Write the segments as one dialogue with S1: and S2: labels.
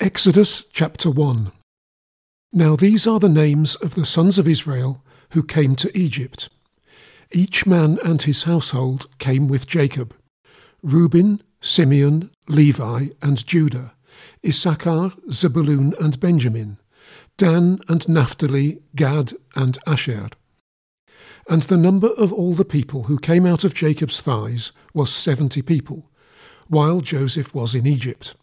S1: Exodus chapter 1. Now these are the names of the sons of Israel who came to Egypt. Each man and his household came with Jacob: Reuben, Simeon, Levi, and Judah, Issachar, Zebulun, and Benjamin, Dan and Naphtali, Gad, and Asher. And the number of all the people who came out of Jacob's thighs was 70 people, while Joseph was in Egypt.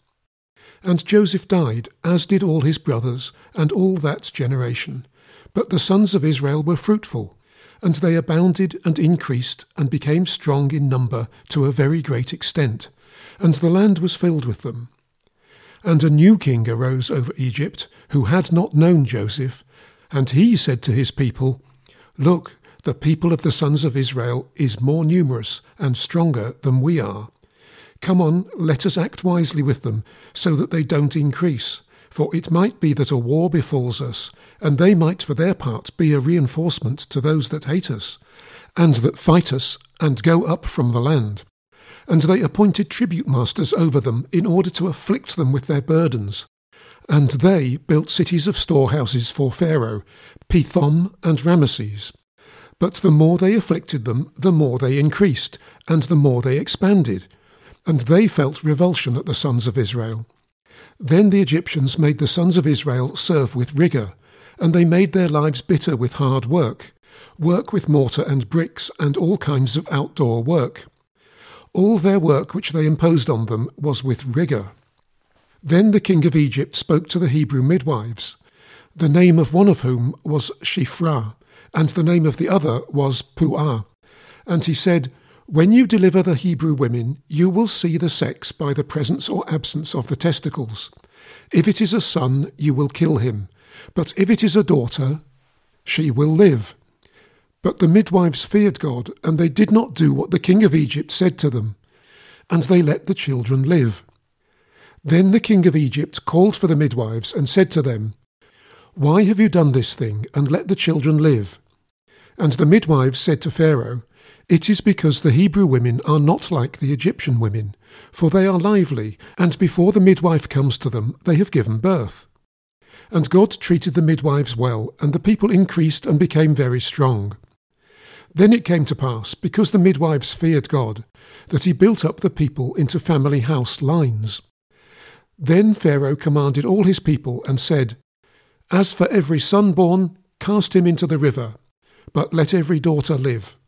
S1: And Joseph died, as did all his brothers, and all that generation. But the sons of Israel were fruitful, and they abounded and increased, and became strong in number to a very great extent, and the land was filled with them. And a new king arose over Egypt, who had not known Joseph, and he said to his people, "Look, the people of the sons of Israel is more numerous and stronger than we are. Come on, let us act wisely with them, so that they don't increase. For it might be that a war befalls us, and they might for their part be a reinforcement to those that hate us, and that fight us, and go up from the land." And they appointed tribute masters over them, in order to afflict them with their burdens. And they built cities of storehouses for Pharaoh, Pithom and Ramesses. But the more they afflicted them, the more they increased, and the more they expanded. And they felt revulsion at the sons of Israel. Then the Egyptians made the sons of Israel serve with rigour, and they made their lives bitter with hard work with mortar and bricks, and all kinds of outdoor work. All their work which they imposed on them was with rigour. Then the king of Egypt spoke to the Hebrew midwives, the name of one of whom was Shiphrah, and the name of the other was Puah. And he said, "When you deliver the Hebrew women, you will see the sex by the presence or absence of the testicles. If it is a son, you will kill him, but if it is a daughter, she will live." But the midwives feared God, and they did not do what the king of Egypt said to them, and they let the children live. Then the king of Egypt called for the midwives and said to them, "Why have you done this thing, and let the children live?" And the midwives said to Pharaoh, "It is because the Hebrew women are not like the Egyptian women, for they are lively, and before the midwife comes to them, they have given birth." And God treated the midwives well, and the people increased and became very strong. Then it came to pass, because the midwives feared God, that he built up the people into family house lines. Then Pharaoh commanded all his people and said, "As for every son born, cast him into the river, but let every daughter live."